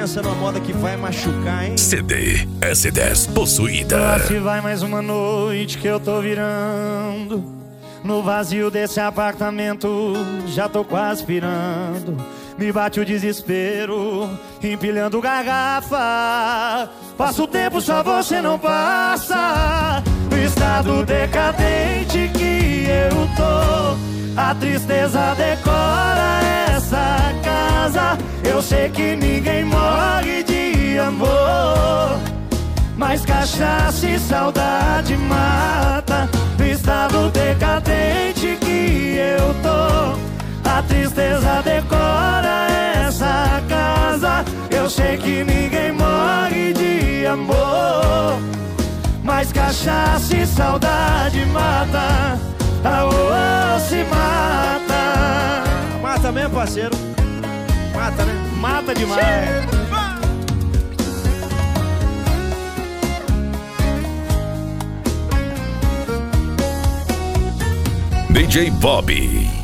Pensa numa moda que vai machucar, hein? CD S10 Possuída. Lá se vai mais uma noite que eu tô virando. No vazio desse apartamento já tô quase pirando. Me bate o desespero, empilhando garrafa. Passa o tempo, só você não passa. No estado decadente que eu tô, a tristeza decora essa casa. Eu sei que ninguém morre de amor, mas cachaça e saudade mata. No estado decadente que eu tô, a tristeza decora essa casa. Eu sei que ninguém morre de amor, mas cachaça e saudade mata. Aô, se mata. Mata mesmo, parceiro. Mata, né? Mata demais. DJ Bob.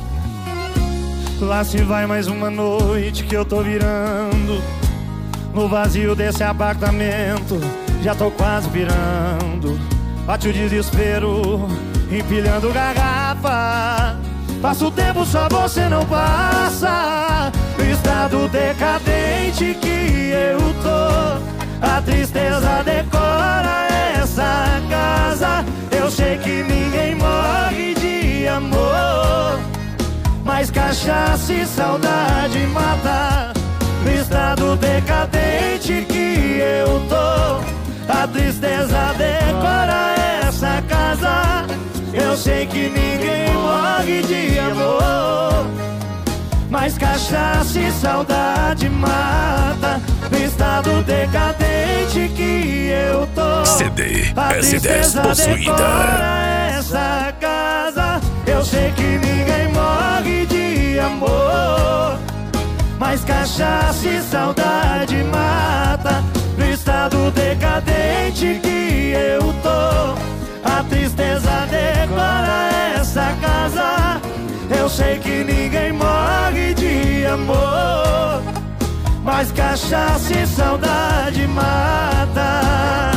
Lá se vai mais uma noite que eu tô virando. No vazio desse apartamento já tô quase virando. Bate o desespero, empilhando garrafa. Passa o tempo, só você não passa. No estado decadente que eu tô, a tristeza decora essa casa. Eu sei que ninguém morre de amor, mas cachaça e saudade mata. No estado decadente que eu tô, a tristeza decora essa casa. Eu sei que ninguém morre de amor, mas cachaça e saudade mata. No estado decadente que eu tô, CD a S10 tristeza Possuída. decora essa casa. Eu sei que ninguém morre de amor, mas cachaça e saudade mata. No estado decadente que eu tô, a tristeza decora essa casa. Eu sei que ninguém morre de amor, mas cachaça e saudade mata.